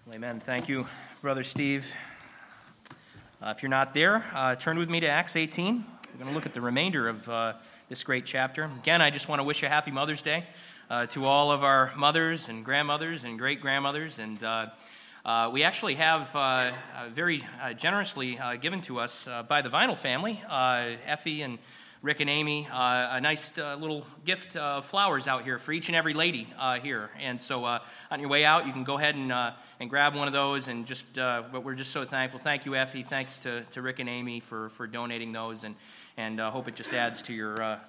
Amen. Thank you, Brother Steve. If you're not there, turn with me to Acts 18. We're going to look at the remainder of this great chapter. Again, I just want to wish a happy Mother's Day to all of our mothers and grandmothers and great-grandmothers. And we actually have very generously given to us by the Vinyl family, Effie and Rick and Amy, a nice little gift of flowers out here for each and every lady here. And so on your way out, you can go ahead and grab one of those. And just, but we're just so thankful. Thank you, Effie. Thanks to Rick and Amy for donating those. And hope it just adds to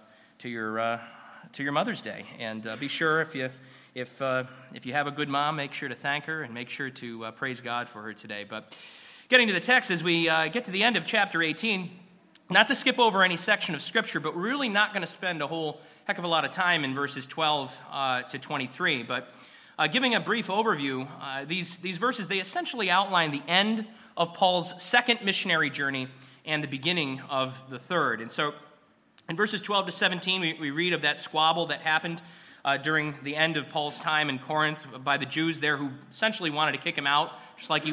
your Mother's Day. And be sure if you have a good mom, make sure to thank her and make sure to praise God for her today. But getting to the text, as we get to the end of chapter 18. Not to skip over any section of Scripture, but we're really not going to spend a whole heck of a lot of time in verses 12 to 23. But giving a brief overview, these verses, they essentially outline the end of Paul's second missionary journey and the beginning of the third. And so in verses 12 to 17, we read of that squabble that happened during the end of Paul's time in Corinth by the Jews there who essentially wanted to kick him out, just like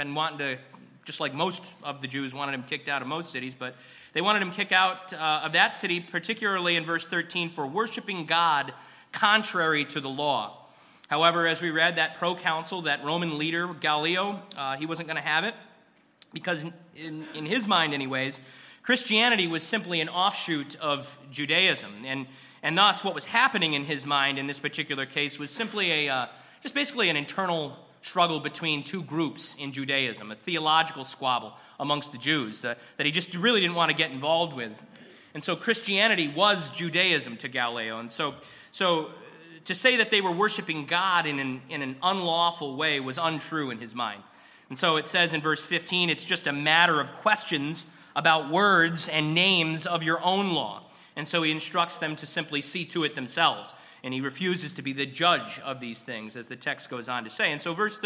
most of the Jews wanted him kicked out of most cities, but they wanted him kicked out of that city, particularly in verse 13, for worshiping God contrary to the law. However, as we read, that proconsul, that Roman leader, Gallio, he wasn't going to have it, because in his mind anyways, Christianity was simply an offshoot of Judaism, and thus what was happening in his mind in this particular case was simply just basically an internal struggle between two groups in Judaism, a theological squabble amongst the Jews that he just really didn't want to get involved with. And so Christianity was Judaism to Gallio. And so to say that they were worshiping God in an unlawful way was untrue in his mind. And so it says in verse 15, it's just a matter of questions about words and names of your own law. And so he instructs them to simply see to it themselves. And he refuses to be the judge of these things, as the text goes on to say. And so verse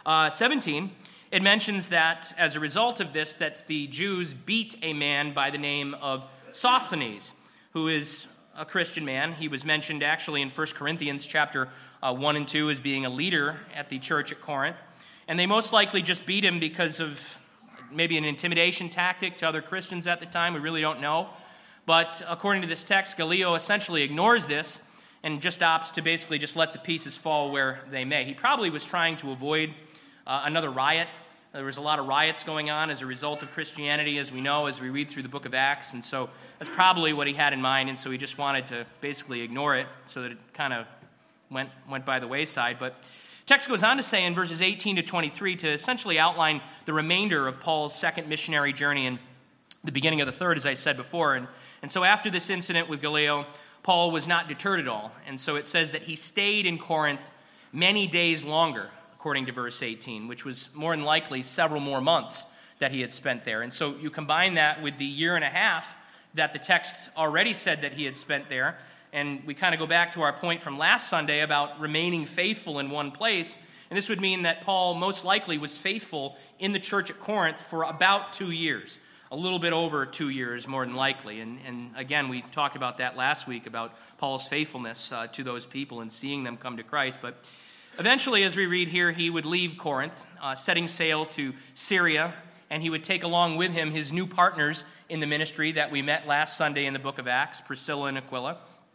17, it mentions that as a result of this, that the Jews beat a man by the name of Sosthenes, who is a Christian man. He was mentioned actually in 1 Corinthians chapter 1 and 2 as being a leader at the church at Corinth. And they most likely just beat him because of maybe an intimidation tactic to other Christians at the time. We really don't know. But according to this text, Gallio essentially ignores this and just opts to basically just let the pieces fall where they may. He probably was trying to avoid another riot. There was a lot of riots going on as a result of Christianity, as we know, as we read through the book of Acts, and so that's probably what he had in mind, and so he just wanted to basically ignore it so that it kind of went by the wayside. But text goes on to say in verses 18 to 23 to essentially outline the remainder of Paul's second missionary journey and the beginning of the third, as I said before. And so after this incident with Gallio, Paul was not deterred at all. And so it says that he stayed in Corinth many days longer, according to verse 18, which was more than likely several more months that he had spent there. And so you combine that with the year and a half that the text already said that he had spent there, and we kind of go back to our point from last Sunday about remaining faithful in one place. And this would mean that Paul most likely was faithful in the church at Corinth for about 2 years. A little bit over 2 years, more than likely. And again, we talked about that last week, about Paul's faithfulness to those people and seeing them come to Christ. But eventually, as we read here, he would leave Corinth, setting sail to Syria, and he would take along with him his new partners in the ministry that we met last Sunday in the book of Acts, Priscilla and Aquila.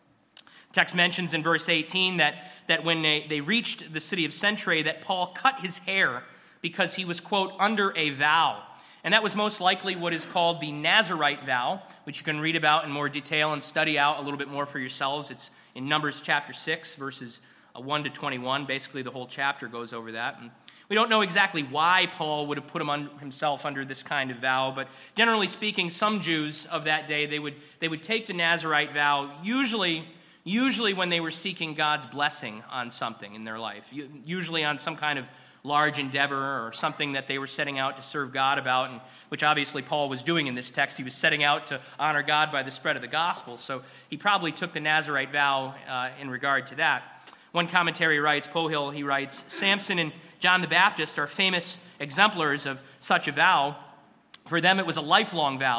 Text mentions in verse 18 that when they reached the city of Cenchreae, that Paul cut his hair because he was, quote, under a vow. And that was most likely what is called the Nazirite vow, which you can read about in more detail and study out a little bit more for yourselves. It's in Numbers chapter 6, verses 1 to 21. Basically, the whole chapter goes over that. And we don't know exactly why Paul would have put himself under this kind of vow, but generally speaking, some Jews of that day, they would take the Nazirite vow, usually when they were seeking God's blessing on something in their life, usually on some kind of large endeavor or something that they were setting out to serve God about, and which obviously Paul was doing in this text. He was setting out to honor God by the spread of the gospel, so he probably took the Nazirite vow in regard to that. One commentary writes, Pohill, he writes, Samson and John the Baptist are famous exemplars of such a vow. For them it was a lifelong vow,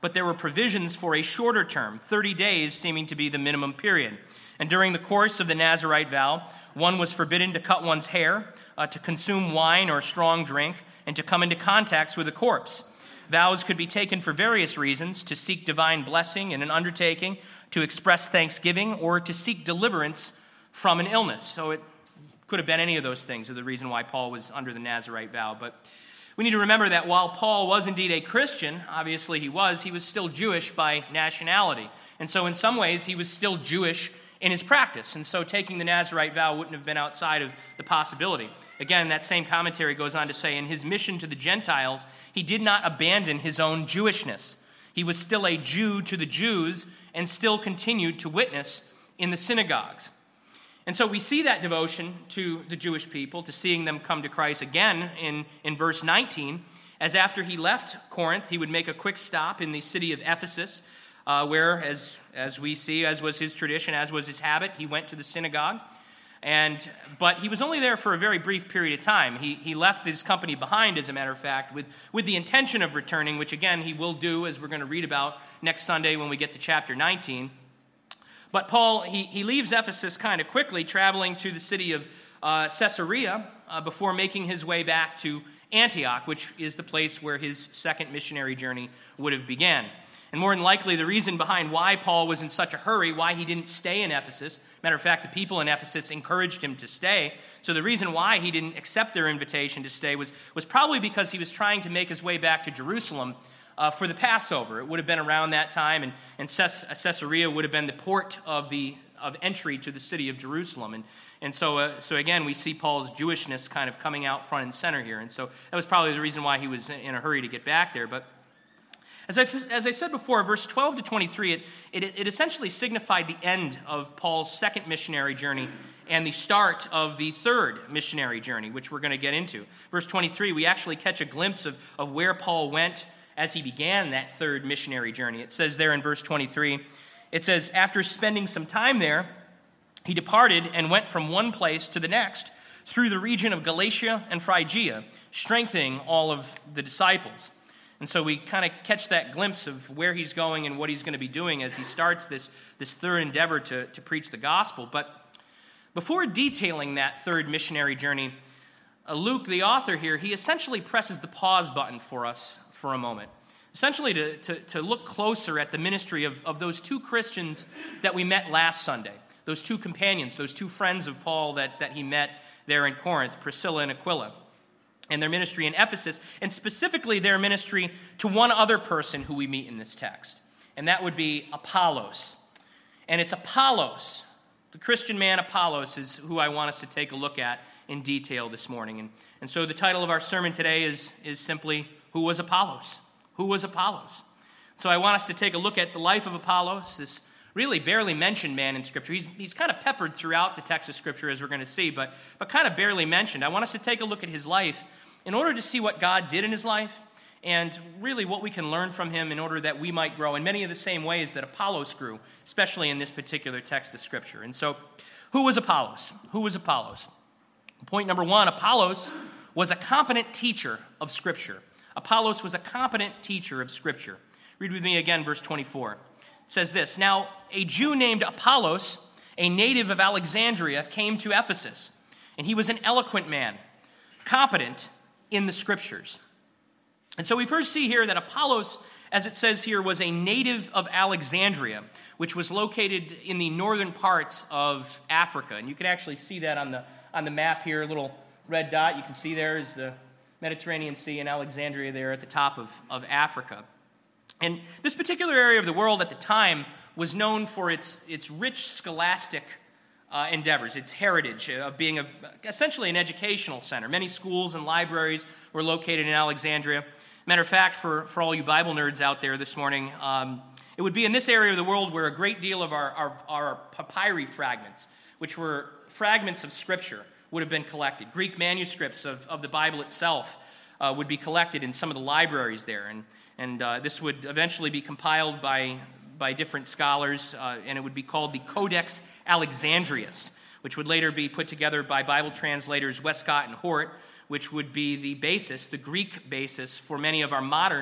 but there were provisions for a shorter term, 30 days seeming to be the minimum period. And during the course of the Nazirite vow, one was forbidden to cut one's hair, to consume wine or strong drink, and to come into contact with a corpse. Vows could be taken for various reasons: to seek divine blessing in an undertaking, to express thanksgiving, or to seek deliverance from an illness. So it could have been any of those things, are the reason why Paul was under the Nazirite vow. But we need to remember that while Paul was indeed a Christian, obviously he was still Jewish by nationality. And so in some ways he was still Jewish in his practice. And so taking the Nazirite vow wouldn't have been outside of the possibility. Again, that same commentary goes on to say, in his mission to the Gentiles, he did not abandon his own Jewishness. He was still a Jew to the Jews and still continued to witness in the synagogues. And so we see that devotion to the Jewish people, to seeing them come to Christ again in verse 19, as after he left Corinth, he would make a quick stop in the city of Ephesus, where, as we see, as was his tradition, as was his habit, he went to the synagogue. But he was only there for a very brief period of time. He left his company behind, as a matter of fact, with the intention of returning, which again he will do, as we're going to read about next Sunday when we get to chapter 19. But Paul, he leaves Ephesus kind of quickly, traveling to the city of Caesarea before making his way back to Antioch, which is the place where his second missionary journey would have began. And more than likely, the reason behind why Paul was in such a hurry, why he didn't stay in Ephesus, matter of fact, the people in Ephesus encouraged him to stay. So the reason why he didn't accept their invitation to stay was probably because he was trying to make his way back to Jerusalem for the Passover. It would have been around that time, and Caesarea would have been the port of entry to the city of Jerusalem. And so again, we see Paul's Jewishness kind of coming out front and center here. And so that was probably the reason why he was in a hurry to get back there. But as I said before, verse 12 to 23, it essentially signified the end of Paul's second missionary journey and the start of the third missionary journey, which we're going to get into. Verse 23, we actually catch a glimpse of where Paul went as he began that third missionary journey. It says there in verse 23, it says, after spending some time there, he departed and went from one place to the next through the region of Galatia and Phrygia, strengthening all of the disciples. And so we kind of catch that glimpse of where he's going and what he's going to be doing as he starts this third endeavor to preach the gospel. But before detailing that third missionary journey, Luke, the author here, he essentially presses the pause button for us for a moment, essentially to look closer at the ministry of those two Christians that we met last Sunday, those two companions, those two friends of Paul that he met there in Corinth, Priscilla and Aquila, and their ministry in Ephesus, and specifically their ministry to one other person who we meet in this text, and that would be Apollos. And it's Apollos, the Christian man Apollos, is who I want us to take a look at in detail this morning. And so the title of our sermon today is simply, Who was Apollos? Who was Apollos? So I want us to take a look at the life of Apollos, this really barely mentioned man in Scripture. He's kind of peppered throughout the text of Scripture, as we're going to see, but kind of barely mentioned. I want us to take a look at his life in order to see what God did in his life and really what we can learn from him in order that we might grow in many of the same ways that Apollos grew, especially in this particular text of Scripture. And so, who was Apollos? Who was Apollos? Point number one, Apollos was a competent teacher of Scripture. Apollos was a competent teacher of Scripture. Read with me again, verse 24. It says this, now a Jew named Apollos, a native of Alexandria, came to Ephesus, and he was an eloquent man, competent in the Scriptures. And so we first see here that Apollos, as it says here, was a native of Alexandria, which was located in the northern parts of Africa. And you can actually see that on the map here, a little red dot you can see there is the Mediterranean Sea and Alexandria there at the top of Africa. And this particular area of the world at the time was known for its rich scholastic endeavors, its heritage of being essentially an educational center. Many schools and libraries were located in Alexandria. Matter of fact, for all you Bible nerds out there this morning, it would be in this area of the world where a great deal of our papyri fragments, which were fragments of Scripture, would have been collected. Greek manuscripts of the Bible itself would be collected in some of the libraries there, and this would eventually be compiled by different scholars, and it would be called the Codex Alexandrinus, which would later be put together by Bible translators Westcott and Hort, which would be the basis, the Greek basis, for many of our modern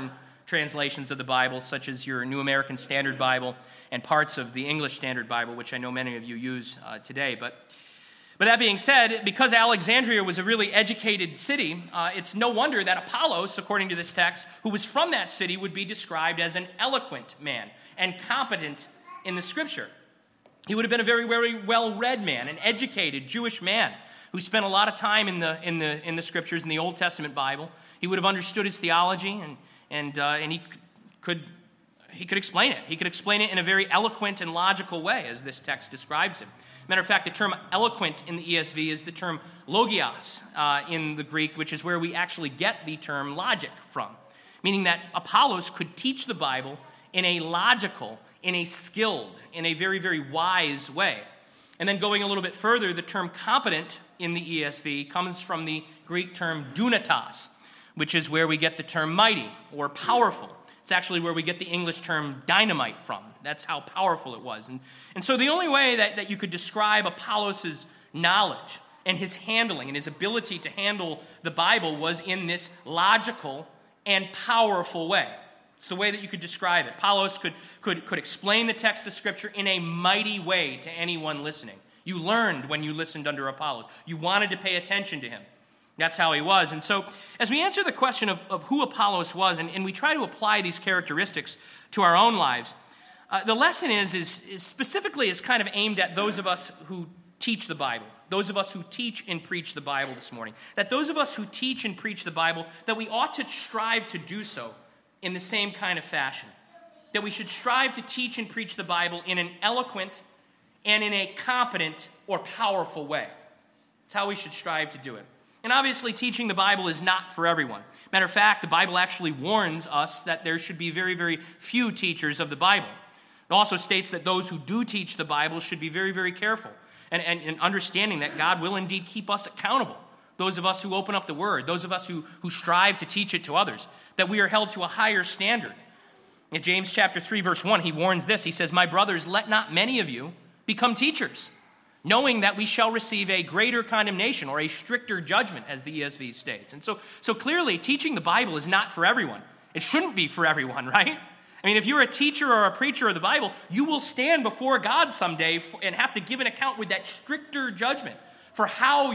translations of the Bible, such as your New American Standard Bible and parts of the English Standard Bible, which I know many of you use today. But that being said, because Alexandria was a really educated city, it's no wonder that Apollos, according to this text, who was from that city, would be described as an eloquent man and competent in the Scripture. He would have been a very, very well-read man, an educated Jewish man who spent a lot of time in the Scriptures, in the Old Testament Bible. He would have understood his theology, and he could explain it. He could explain it in a very eloquent and logical way, as this text describes him. Matter of fact, the term eloquent in the ESV is the term logios in the Greek, which is where we actually get the term logic from, meaning that Apollos could teach the Bible in a logical, in a skilled, in a very, very wise way. And then going a little bit further, the term competent in the ESV comes from the Greek term dunatos, which is where we get the term mighty or powerful. It's actually where we get the English term dynamite from. That's how powerful it was. And so the only way that you could describe Apollos' knowledge and his handling and his ability to handle the Bible was in this logical and powerful way. It's the way that you could describe it. Apollos could explain the text of Scripture in a mighty way to anyone listening. You learned when you listened under Apollos. You wanted to pay attention to him. That's how he was. And so as we answer the question of who Apollos was, and we try to apply these characteristics to our own lives, the lesson is specifically kind of aimed at those of us who teach the Bible, those of us who teach and preach the Bible this morning, that those of us who teach and preach the Bible, that we ought to strive to do so in the same kind of fashion, that we should strive to teach and preach the Bible in an eloquent and in a competent or powerful way. That's how we should strive to do it. And obviously, teaching the Bible is not for everyone. Matter of fact, the Bible actually warns us that there should be very, very few teachers of the Bible. It also states that those who do teach the Bible should be very, very careful and understanding that God will indeed keep us accountable. Those of us who open up the Word, those of us who strive to teach it to others, that we are held to a higher standard. In James chapter 3, verse 1, he warns this. He says, "My brothers, let not many of you become teachers, knowing that we shall receive a greater condemnation or a stricter judgment," as the ESV states. And so clearly, teaching the Bible is not for everyone. It shouldn't be for everyone, right? I mean, if you're a teacher or a preacher of the Bible, you will stand before God someday and have to give an account with that stricter judgment for how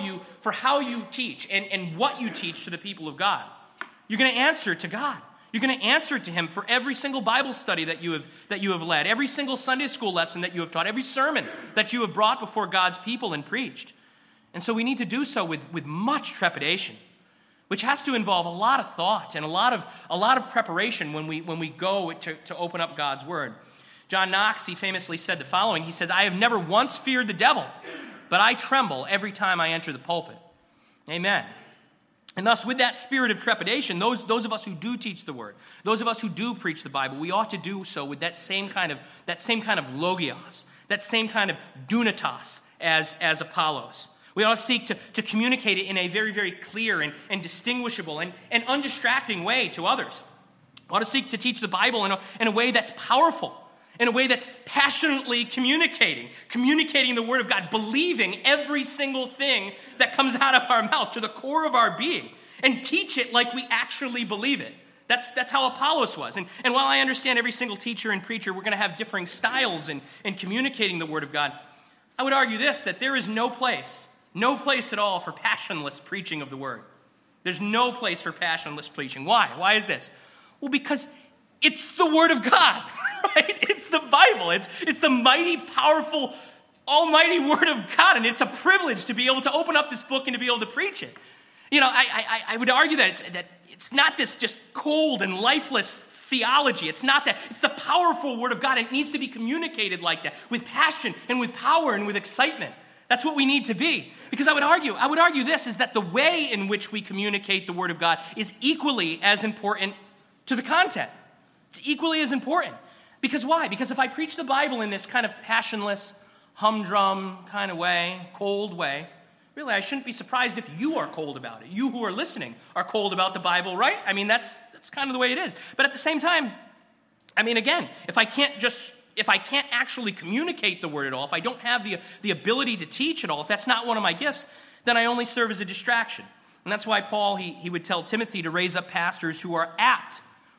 you teach and what you teach to the people of God. You're going to answer to God. You're going to answer to Him for every single Bible study that you have led, every single Sunday school lesson that you have taught, every sermon that you have brought before God's people and preached. And so we need to do so with much trepidation, which has to involve a lot of thought and a lot of preparation when we go to open up God's Word. John Knox, he famously said the following. He says, "I have never once feared the devil, but I tremble every time I enter the pulpit." Amen. And thus, with that spirit of trepidation, those of us who do teach the Word, those of us who do preach the Bible, we ought to do so with that same kind of logios, that same kind of dunatos as Apollos. We ought to seek to communicate it in a very, very clear and distinguishable and undistracting way to others. We ought to seek to teach the Bible in a way that's powerful, in a way that's passionately communicating the Word of God, believing every single thing that comes out of our mouth to the core of our being, and teach it like we actually believe it. That's how Apollos was. And while I understand every single teacher and preacher, we're going to have differing styles in communicating the Word of God, I would argue this, that there is no place at all for passionless preaching of the Word. There's no place for passionless preaching. Why? Why is this? Well, because it's the Word of God, right? It's the Bible. It's the mighty, powerful, almighty Word of God, and it's a privilege to be able to open up this book and to be able to preach it. You know, I would argue that it's not this just cold and lifeless theology. It's not that. It's the powerful Word of God, and it needs to be communicated like that, with passion and with power and with excitement. That's what we need to be. Because I would argue this, is that the way in which we communicate the Word of God is equally as important to the content. It's equally as important. Because why? Because if I preach the Bible in this kind of passionless, humdrum kind of way, cold way, really I shouldn't be surprised if you are cold about it. You who are listening are cold about the Bible, right? I mean, that's kind of the way it is. But at the same time, I mean, again, if I can't actually communicate the Word at all, if I don't have the ability to teach at all, if that's not one of my gifts, then I only serve as a distraction. And that's why Paul, he would tell Timothy to raise up pastors who are apt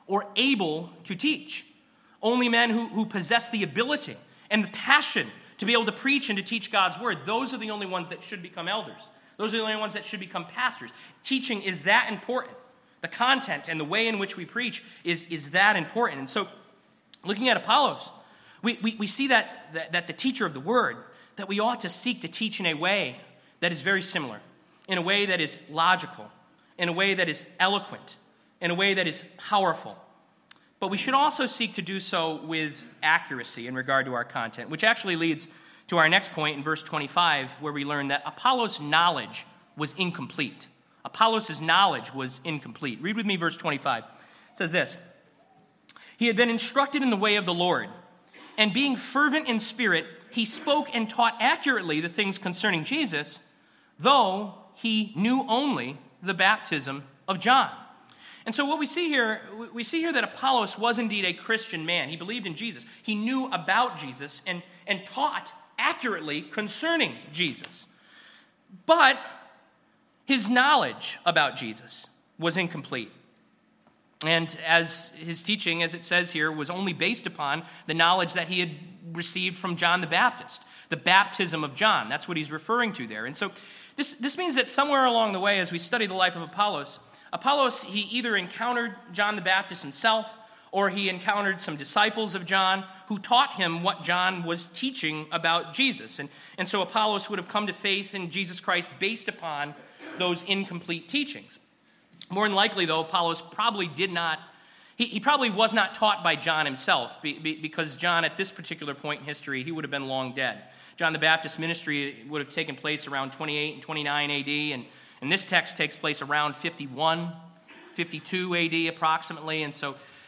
or able to teach. Only men who possess the ability and the passion to be able to preach and to teach God's word, those are the only ones that should become elders. Those are the only ones that should become pastors. Teaching is that important. The content and the way in which we preach is that important. And so, looking at Apollos, we see that the teacher of the word, that we ought to seek to teach in a way that is very similar, in a way that is logical, in a way that is eloquent, in a way that is powerful. But we should also seek to do so with accuracy in regard to our content, which actually leads to our next point in verse 25, where we learn that Apollos' knowledge was incomplete. Apollos' knowledge was incomplete. Read with me verse 25. It says this: "He had been instructed in the way of the Lord, and being fervent in spirit, he spoke and taught accurately the things concerning Jesus, though he knew only the baptism of John." And so what we see here that Apollos was indeed a Christian man. He believed in Jesus. He knew about Jesus and taught accurately concerning Jesus. But his knowledge about Jesus was incomplete. And as his teaching, as it says here, was only based upon the knowledge that he had received from John the Baptist, the baptism of John. That's what he's referring to there. And so this means that somewhere along the way, as we study the life of Apollos, he either encountered John the Baptist himself, or he encountered some disciples of John who taught him what John was teaching about Jesus. And so Apollos would have come to faith in Jesus Christ based upon those incomplete teachings. More than likely, though, Apollos probably did not, he probably was not taught by John himself, because John, at this particular point in history, he would have been long dead. John the Baptist's ministry would have taken place around 28 and 29 AD, and this text takes place around 51, 52 AD approximately. And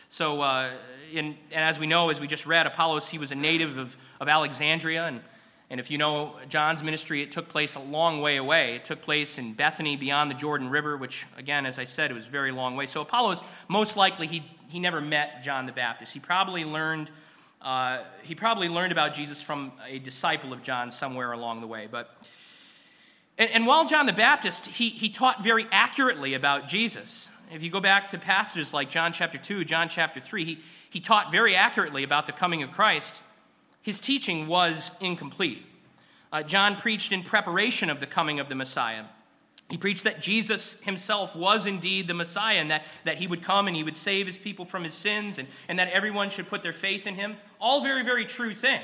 and as we know, as we just read, Apollos, he was a native of Alexandria. And if you know John's ministry, it took place a long way away. It took place in Bethany beyond the Jordan River, which, again, as I said, it was a very long way. So Apollos, most likely, he never met John the Baptist. He probably learned about Jesus from a disciple of John somewhere along the way. And while John the Baptist, he taught very accurately about Jesus. If you go back to passages like John chapter 2, John chapter 3, he taught very accurately about the coming of Christ. His teaching was incomplete. John preached in preparation of the coming of the Messiah. He preached that Jesus himself was indeed the Messiah, and that he would come and he would save his people from his sins, and that everyone should put their faith in him. All very, very true things.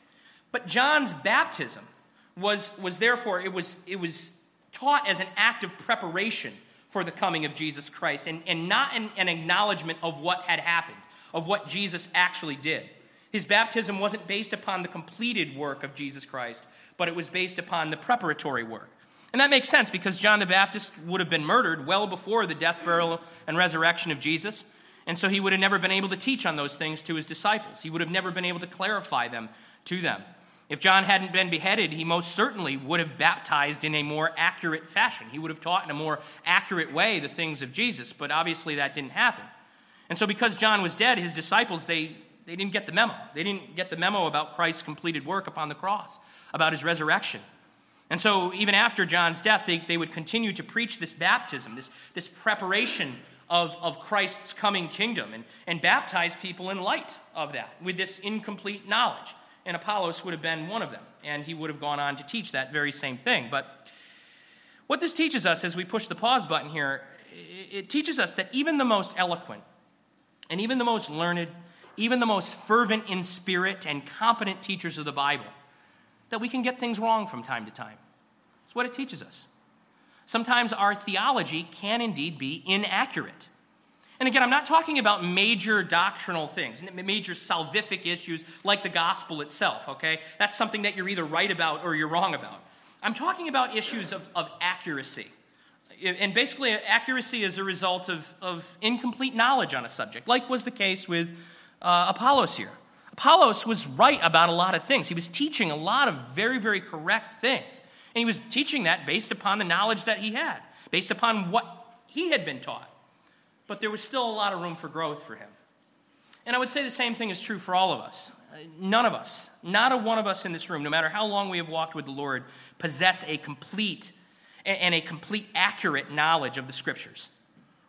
But John's baptism was therefore, it was taught as an act of preparation for the coming of Jesus Christ, and not an acknowledgement of what had happened, of what Jesus actually did. His baptism wasn't based upon the completed work of Jesus Christ, but it was based upon the preparatory work. And that makes sense, because John the Baptist would have been murdered well before the death, burial, and resurrection of Jesus, and so he would have never been able to teach on those things to his disciples. He would have never been able to clarify them to them. If John hadn't been beheaded, he most certainly would have baptized in a more accurate fashion. He would have taught in a more accurate way the things of Jesus, but obviously that didn't happen. And so because John was dead, his disciples, they didn't get the memo. They didn't get the memo about Christ's completed work upon the cross, about his resurrection. And so even after John's death, they would continue to preach this baptism, this preparation of Christ's coming kingdom, and baptize people in light of that, with this incomplete knowledge. And Apollos would have been one of them, and he would have gone on to teach that very same thing. But what this teaches us, as we push the pause button here, it teaches us that even the most eloquent, and even the most learned, even the most fervent in spirit and competent teachers of the Bible, that we can get things wrong from time to time. That's what it teaches us. Sometimes our theology can indeed be inaccurate. And again, I'm not talking about major doctrinal things, major salvific issues like the gospel itself, okay? That's something that you're either right about or you're wrong about. I'm talking about issues of accuracy. And basically, accuracy is a result of incomplete knowledge on a subject, like was the case with Apollos here. Apollos was right about a lot of things. He was teaching a lot of very, very correct things. And he was teaching that based upon the knowledge that he had, based upon what he had been taught. But there was still a lot of room for growth for him. And I would say the same thing is true for all of us. None of us, not a one of us in this room, no matter how long we have walked with the Lord, possess a complete accurate knowledge of the Scriptures,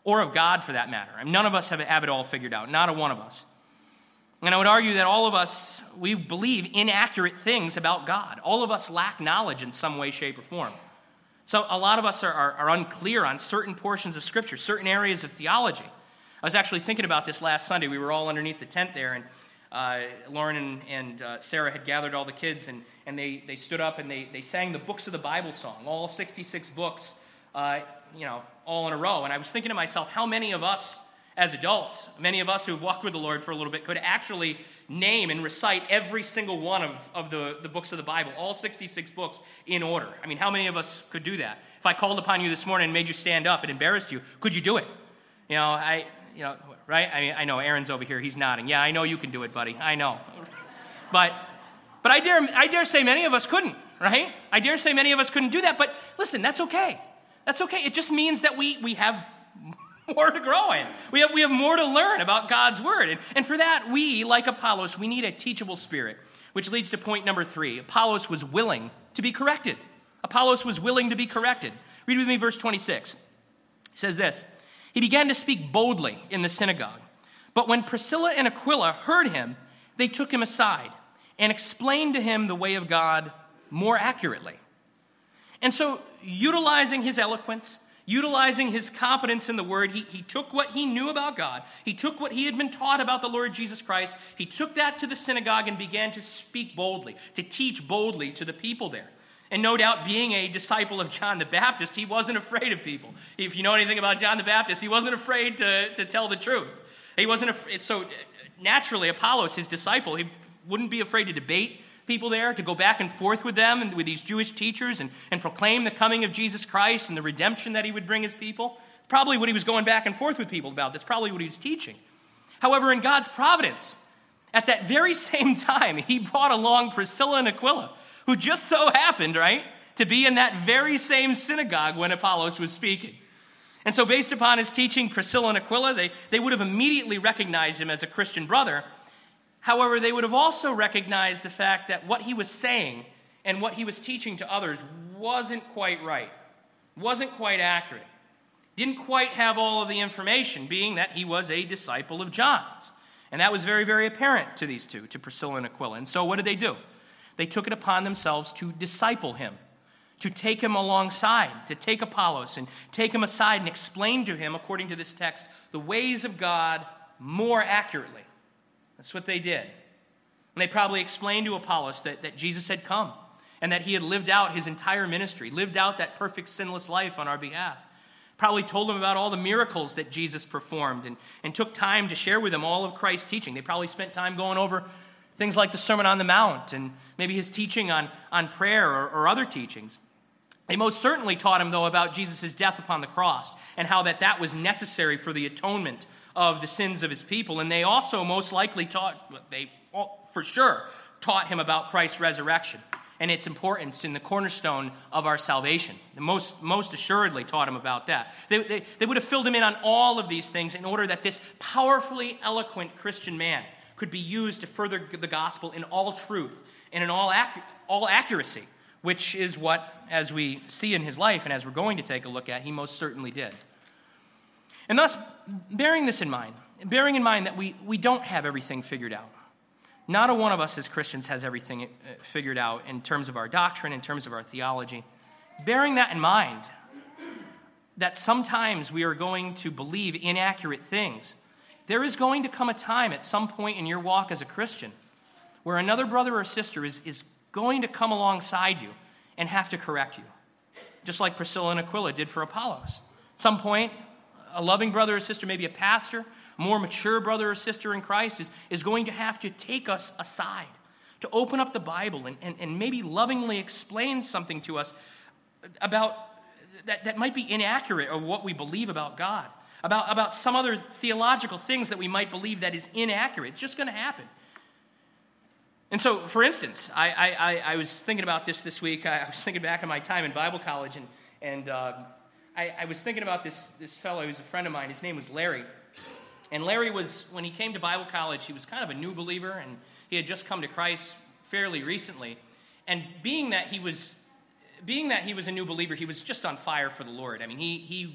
or of God for that matter. And none of us have it all figured out, not a one of us. And I would argue that all of us, we believe inaccurate things about God. All of us lack knowledge in some way, shape, or form. So a lot of us are unclear on certain portions of Scripture, certain areas of theology. I was actually thinking about this last Sunday. We were all underneath the tent there, and Lauren and Sarah had gathered all the kids, and they stood up and they sang the Books of the Bible song, all 66 books, all in a row. And I was thinking to myself, how many of us as adults, many of us who have walked with the Lord for a little bit, could actually name and recite every single one of the books of the Bible, all 66 books in order? I mean, how many of us could do that? If I called upon you this morning and made you stand up and embarrassed you, could you do it? Right? I mean, I know Aaron's over here. He's nodding. Yeah, I know you can do it, buddy. I know. But I dare say many of us couldn't, right? I dare say many of us couldn't do that. But listen, that's okay. That's okay. It just means that we have more to grow in. We have more to learn about God's word. And for that, we, like Apollos, we need a teachable spirit, which leads to point number 3. Apollos was willing to be corrected. Apollos was willing to be corrected. Read with me verse 26. It says this: he began to speak boldly in the synagogue. But when Priscilla and Aquila heard him, they took him aside and explained to him the way of God more accurately. And so, utilizing his eloquence, utilizing his competence in the word, he took what he knew about God. He took what he had been taught about the Lord Jesus Christ. He took that to the synagogue and began to speak boldly, to teach boldly to the people there. And no doubt, being a disciple of John the Baptist, he wasn't afraid of people. If you know anything about John the Baptist, he wasn't afraid to tell the truth. He wasn't so naturally, Apollos, his disciple, he wouldn't be afraid to debate people there, to go back and forth with them and with these Jewish teachers and proclaim the coming of Jesus Christ and the redemption that he would bring his people. It's probably what he was going back and forth with people about. That's probably what he was teaching. However, in God's providence, at that very same time, he brought along Priscilla and Aquila, who just so happened, right, to be in that very same synagogue when Apollos was speaking. And so based upon his teaching, Priscilla and Aquila, they would have immediately recognized him as a Christian brother. However, they would have also recognized the fact that what he was saying and what he was teaching to others wasn't quite right, wasn't quite accurate, didn't quite have all of the information, being that he was a disciple of John's. And that was very, very apparent to these two, to Priscilla and Aquila. And so what did they do? They took it upon themselves to disciple him, to take him alongside, to take Apollos and take him aside and explain to him, according to this text, the ways of God more accurately. That's what they did. And they probably explained to Apollos that Jesus had come and that he had lived out his entire ministry, lived out that perfect sinless life on our behalf. Probably told him about all the miracles that Jesus performed and took time to share with him all of Christ's teaching. They probably spent time going over things like the Sermon on the Mount and maybe his teaching on prayer or other teachings. They most certainly taught him, though, about Jesus' death upon the cross and how that was necessary for the atonement of the sins of his people. And they also most likely taught him about Christ's resurrection and its importance in the cornerstone of our salvation. They most assuredly taught him about that. They would have filled him in on all of these things in order that this powerfully eloquent Christian man could be used to further the gospel in all truth and in all accuracy, which is what, as we see in his life and as we're going to take a look at, he most certainly did. And thus, bearing in mind that we don't have everything figured out. Not a one of us as Christians has everything figured out in terms of our doctrine, in terms of our theology. Bearing that in mind, that sometimes we are going to believe inaccurate things, there is going to come a time at some point in your walk as a Christian where another brother or sister is going to come alongside you and have to correct you, just like Priscilla and Aquila did for Apollos. At some point, a loving brother or sister, maybe a pastor, a more mature brother or sister in Christ is going to have to take us aside, to open up the Bible and maybe lovingly explain something to us about that might be inaccurate of what we believe about God, about some other theological things that we might believe that is inaccurate. It's just going to happen. And so, for instance, I was thinking about this week. I was thinking back on my time in Bible college, and I was thinking about this fellow who was a friend of mine. His name was Larry. And Larry was, when he came to Bible college, he was kind of a new believer, and he had just come to Christ fairly recently. And being that he was a new believer, he was just on fire for the Lord. I mean, he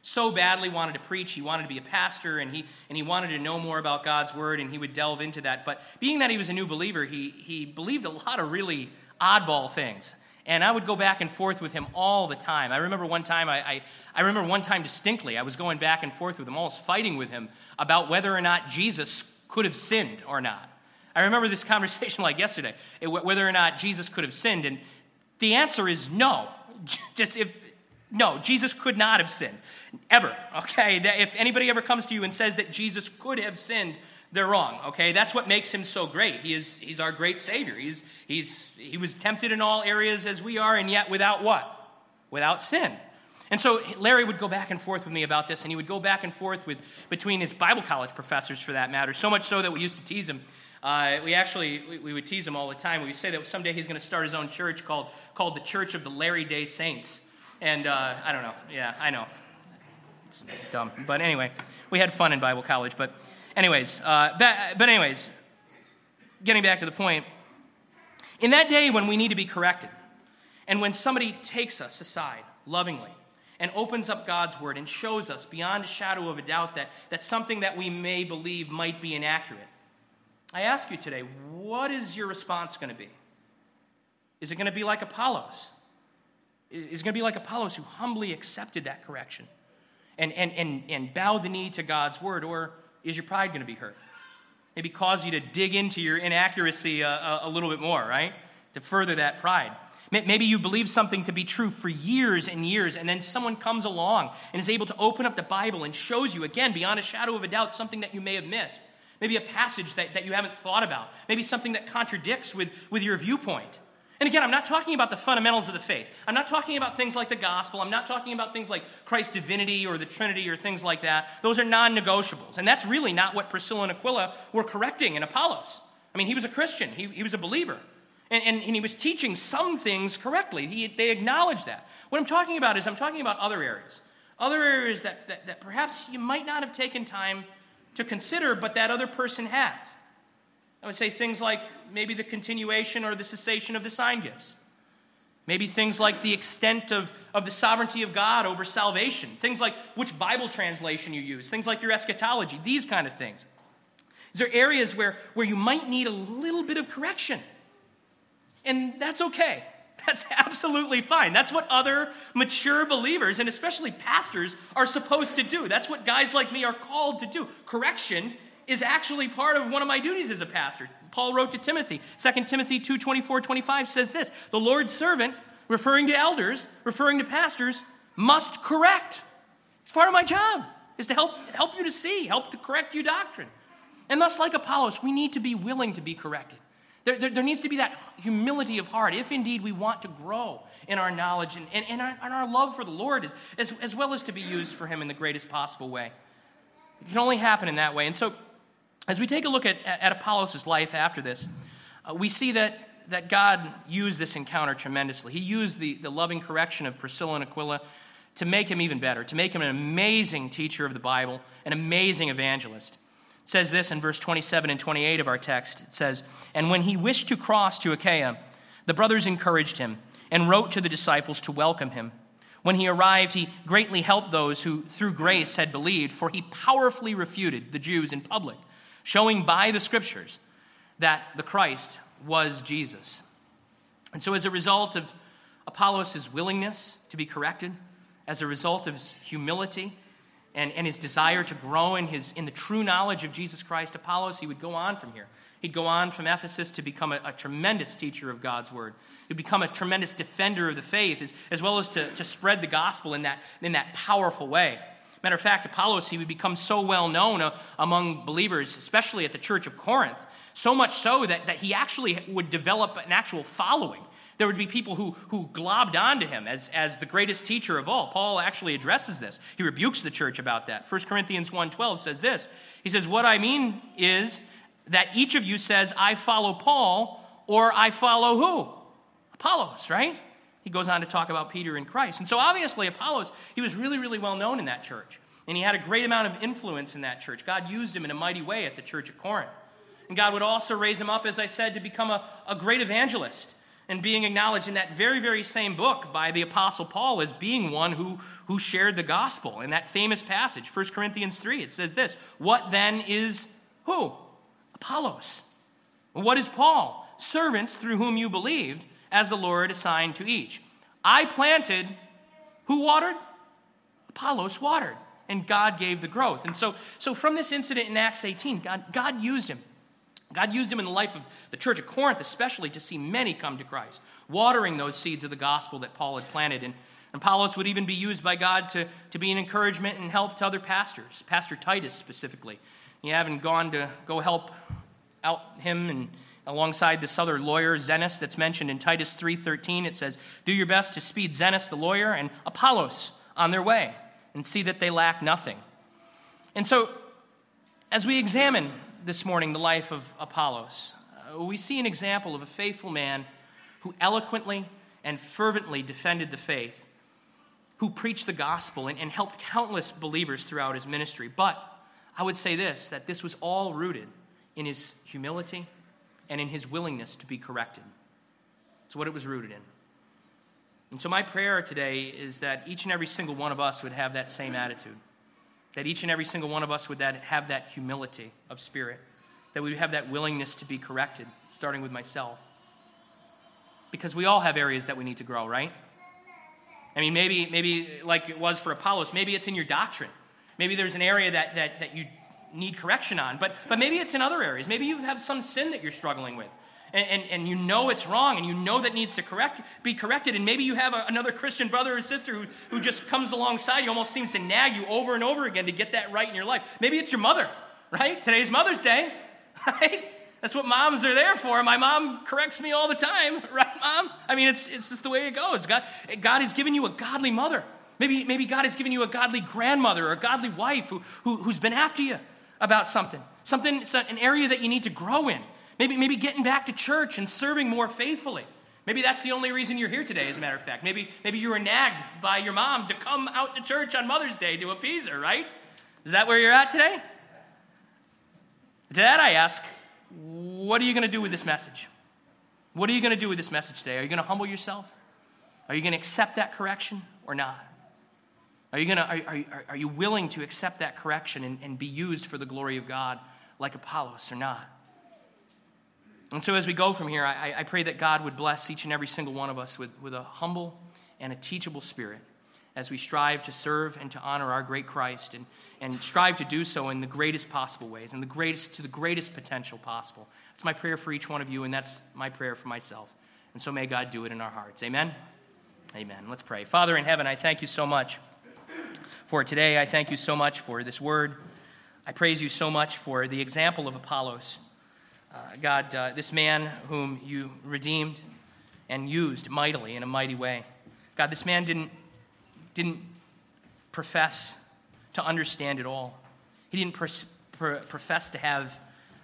so badly wanted to preach. He wanted to be a pastor, and he wanted to know more about God's word, and he would delve into that. But being that he was a new believer, he believed a lot of really oddball things. And I would go back and forth with him all the time. I remember one time, I remember one time distinctly, I was going back and forth with him, almost fighting with him about whether or not Jesus could have sinned or not. I remember this conversation like yesterday, whether or not Jesus could have sinned. And the answer is no. No, Jesus could not have sinned, ever, okay? If anybody ever comes to you and says that Jesus could have sinned, they're wrong, okay? That's what makes him so great. He's our great Savior. He was tempted in all areas as we are, and yet without what? Without sin. And so Larry would go back and forth with me about this, and he would go back and forth between his Bible college professors, for that matter, so much so that we used to tease him. We would tease him all the time. We would say that someday he's going to start his own church called the Church of the Larry Day Saints. And I don't know. Yeah, I know. It's dumb. But anyway, we had fun in Bible college. But anyways, getting back to the point, in that day when we need to be corrected, and when somebody takes us aside lovingly and opens up God's word and shows us beyond a shadow of a doubt that something that we may believe might be inaccurate, I ask you today, what is your response going to be? Is it going to be like Apollos? Is it going to be like Apollos, who humbly accepted that correction and bowed the knee to God's word? Or is your pride going to be hurt? Maybe cause you to dig into your inaccuracy a little bit more, right? To further that pride. Maybe you believe something to be true for years and years, and then someone comes along and is able to open up the Bible and shows you, again, beyond a shadow of a doubt, something that you may have missed. Maybe a passage that you haven't thought about. Maybe something that contradicts with your viewpoint. And again, I'm not talking about the fundamentals of the faith. I'm not talking about things like the gospel. I'm not talking about things like Christ's divinity or the Trinity or things like that. Those are non-negotiables. And that's really not what Priscilla and Aquila were correcting in Apollos. I mean, he was a Christian. He was a believer. And he was teaching some things correctly. They acknowledged that. What I'm talking about is I'm talking about other areas. Other areas that perhaps you might not have taken time to consider, but that other person has. I would say things like maybe the continuation or the cessation of the sign gifts. Maybe things like the extent of the sovereignty of God over salvation. Things like which Bible translation you use. Things like your eschatology. These kind of things. These are areas where you might need a little bit of correction. And that's okay. That's absolutely fine. That's what other mature believers, and especially pastors, are supposed to do. That's what guys like me are called to do. Correction is actually part of one of my duties as a pastor. Paul wrote to Timothy. 2 Timothy 2:24-25 says this: the Lord's servant, referring to elders, referring to pastors, must correct. It's part of my job, is to help you to see, help to correct your doctrine. And thus, like Apollos, we need to be willing to be corrected. There needs to be that humility of heart, if indeed we want to grow in our knowledge and our love for the Lord, as well as to be used for him in the greatest possible way. It can only happen in that way. And so, as we take a look at Apollos' life after this, we see that God used this encounter tremendously. He used the loving correction of Priscilla and Aquila to make him even better, to make him an amazing teacher of the Bible, an amazing evangelist. It says this in verse 27 and 28 of our text. It says, "And when he wished to cross to Achaia, the brothers encouraged him and wrote to the disciples to welcome him. When he arrived, he greatly helped those who through grace had believed, for he powerfully refuted the Jews in public, showing by the scriptures that the Christ was Jesus." And so as a result of Apollos' willingness to be corrected, as a result of his humility and his desire to grow in the true knowledge of Jesus Christ, Apollos, he would go on from here. He'd go on from Ephesus to become a tremendous teacher of God's word. He'd become a tremendous defender of the faith, as well as to spread the gospel in that powerful way. Matter of fact, Apollos, he would become so well known among believers, especially at the church of Corinth, so much so that he actually would develop an actual following. There would be people who globbed onto him as the greatest teacher of all. Paul actually addresses this. He rebukes the church about that. 1 Corinthians 1:12 says this. He says, "What I mean is that each of you says, 'I follow Paul,' or 'I follow' who? Apollos," right? He goes on to talk about Peter and Christ. And so obviously Apollos, he was really, really well known in that church. And he had a great amount of influence in that church. God used him in a mighty way at the church at Corinth. And God would also raise him up, as I said, to become a great evangelist. and being acknowledged in that very, very same book by the Apostle Paul as being one who shared the gospel. In that famous passage, 1 Corinthians 3, it says this, what then is who? Apollos. What is Paul? Servants through whom you believed, as the Lord assigned to each. I planted, who watered? Apollos watered, and God gave the growth. And so from this incident in Acts 18, God used him. God used him in the life of the church of Corinth, especially to see many come to Christ, watering those seeds of the gospel that Paul had planted. And Apollos would even be used by God to be an encouragement and help to other pastors, Pastor Titus specifically. You haven't gone to go help out him and alongside this other lawyer, Zenas, that's mentioned in Titus 3:13. It says, do your best to speed Zenas the lawyer and Apollos on their way and see that they lack nothing. And so as we examine this morning the life of Apollos, we see an example of a faithful man who eloquently and fervently defended the faith, who preached the gospel and helped countless believers throughout his ministry. But I would say this, that this was all rooted in his humility and in his willingness to be corrected. It's what it was rooted in. And so my prayer today is that each and every single one of us would have that same attitude. That each and every single one of us would have that humility of spirit. That we would have that willingness to be corrected, starting with myself. Because we all have areas that we need to grow, right? I mean, maybe like it was for Apollos, maybe it's in your doctrine. Maybe there's an area that you need correction on. But maybe it's in other areas. Maybe you have some sin that you're struggling with. And you know it's wrong, and you know that needs to be corrected, and maybe you have another Christian brother or sister who just comes alongside you, almost seems to nag you over and over again to get that right in your life. Maybe it's your mother, right? Today's Mother's Day, right? That's what moms are there for. My mom corrects me all the time, right, Mom? I mean, it's just the way it goes. God has given you a godly mother. Maybe God has given you a godly grandmother or a godly wife who's been after you about something. It's an area that you need to grow in. Maybe getting back to church and serving more faithfully. Maybe that's the only reason you're here today, as a matter of fact. Maybe you were nagged by your mom to come out to church on Mother's Day to appease her, right? Is that where you're at today? To that I ask, what are you going to do with this message? What are you going to do with this message today? Are you going to humble yourself? Are you going to accept that correction or not? Are you willing to accept that correction and be used for the glory of God like Apollos or not? And so as we go from here, I pray that God would bless each and every single one of us with a humble and a teachable spirit as we strive to serve and to honor our great Christ and strive to do so in the greatest possible ways and to the greatest potential possible. That's my prayer for each one of you, and that's my prayer for myself. And so may God do it in our hearts. Amen? Amen. Let's pray. Father in heaven, I thank you so much for today. I thank you so much for this word. I praise you so much for the example of Apollos. God, this man whom you redeemed and used mightily in a mighty way. God, this man didn't profess to understand it all. He didn't profess to have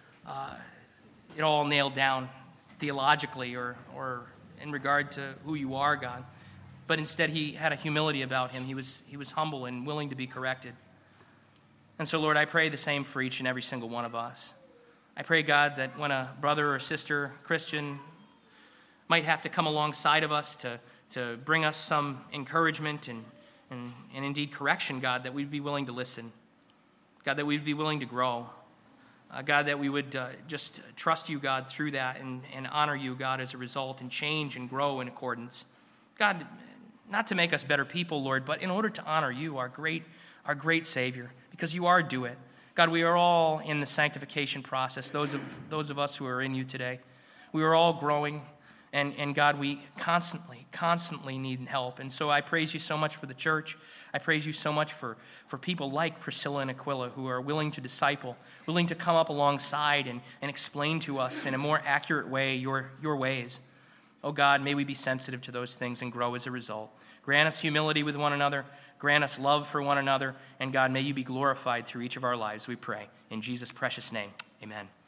it all nailed down theologically or in regard to who you are, God. But instead, he had a humility about him. He was humble and willing to be corrected. And so, Lord, I pray the same for each and every single one of us. I pray, God, that when a brother or sister, Christian, might have to come alongside of us to bring us some encouragement and indeed correction, God, that we'd be willing to listen. God, that we'd be willing to grow. God, that we would just trust you, God, through that and honor you, God, as a result and change and grow in accordance. God, not to make us better people, Lord, but in order to honor you, our great Savior, because you are do it. God, we are all in the sanctification process, those of us who are in you today. We are all growing, and God, we constantly need help. And so I praise you so much for the church. I praise you so much for people like Priscilla and Aquila who are willing to disciple, willing to come up alongside and explain to us in a more accurate way your ways. Oh God, may we be sensitive to those things and grow as a result. Grant us humility with one another. Grant us love for one another. And God, may you be glorified through each of our lives, we pray. In Jesus' precious name, amen.